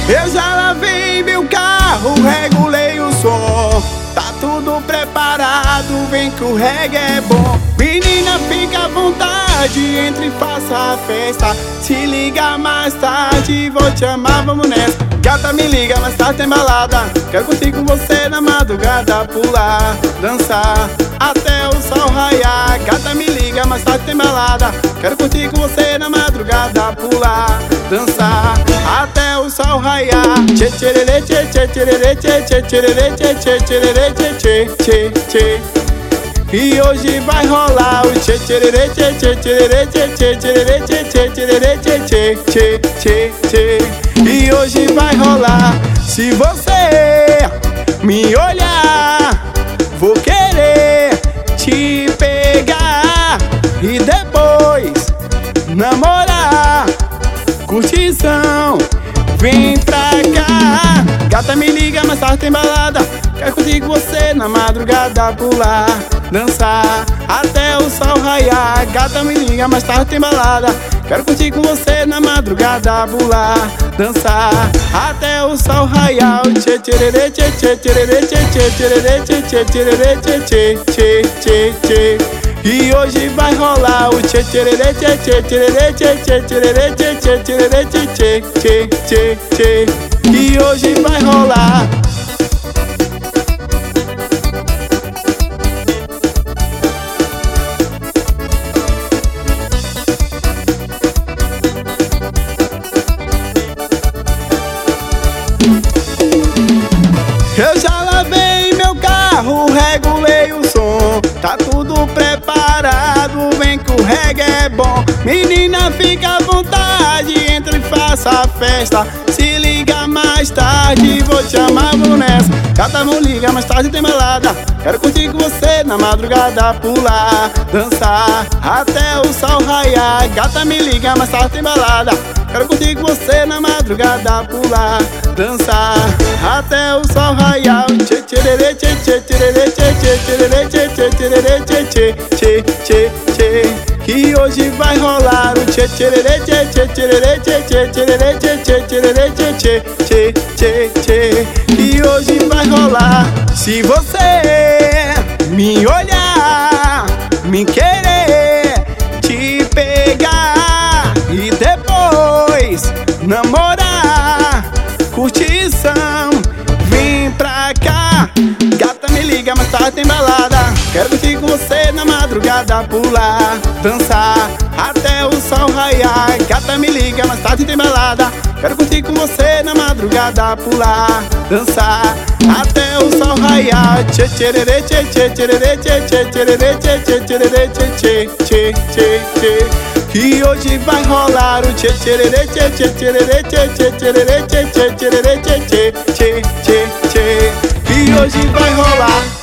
Eu já lavei meu carro, regulei o som. Tá tudo preparado, vem que o reggae é bom. Menina, fica à vontade, entre e faça a festa. Se liga mais tarde, vou te amar, vamos nessa. Gata, me liga, mais tarde tem balada. Quero curtir com você na madrugada, pular, dançar até o sol raiar. Gata, me liga, mais tarde tem balada. Quero curtir com você na madrugada, pular, dançar até o sol raiar. Tchê tchererê, tchê tchê tchererê, tchê tchê tchererê, tchê tchê tchererê, tchê tchê tchê tchê. E hoje vai rolar o tchê tchererê, tchê tchê tchererê, tchê tchê tchererê, tchê tchê tchererê, tchê tchê tchê tchê tchê. E hoje vai rolar. Se você me olhar, vou querer te pegar e depois namorar. Curtição, vem pra cá. Gata, me liga, mais tarde tem balada. Quero curtir com você na madrugada, pular, dançar até o sol raiar. Gata, me liga, mais tarde tem balada. Quero curtir com você na madrugada, pular, dançar até o sol raiar. Tchê tchererê, tchê tchê tchererê, tchê tchê tchererê, tchê tchê tchererê, tchê tchê tchê tchê tchê. E hoje vai rolar o tchê tchererê, tchê tchê tchererê, tchê tchê tchererê, tchê tchê tchererê, tchê tchê tchê tchê tchê. E hoje vai rolar. Eu já lavei meu carro, regulei o som. Tá tudo preparado, vem que o reggae é bom. Menina, fica à vontade, entre e faça a festa. Se liga mais tarde, vou te amar, vou nessa. Gata, não liga, mais tarde tem balada. Quero curtir com você na madrugada, pular, dançar até o sol raiar. Gata, me liga, mais tarde tem balada. Quero curtir com você na madrugada, pular, dançar até o sol raiar. Tchê tchererê, tchê tchê tchererê, tchê tchê tchererê, tchê tchê tchererê, tchê tchê tchê tchê tchê. Que hoje vai rolar o tchê tchererê, tchê tchê tchererê, tchê tchê tchererê, tchê tchê tchererê, tchê tchê tchê tchê tchê. Que hoje vai rolar. Se você me olhar, me querer te pegar e depois namorar, curtição, vem pra cá. Gata, me liga, mais tarde tem balada. Quero curtir com você na madrugada, pular, dançar até o sol raiar. Gata, me liga, mais tarde tem balada. Quero curtir com você na madrugada, pular, dançar até o sol raiar. Tchê tchererê, tchê tchê tchererê, tchê tchê tchererê, tchê tchê tchererê, tchê tchê tchê tchê tchê. Que hoje vai rolar o tchê tchererê, tchê tchê tchererê, tchê tchê tchererê, tchê tchê tchererê, tchê tchê tchê tchê tchê. Que hoje vai rolar.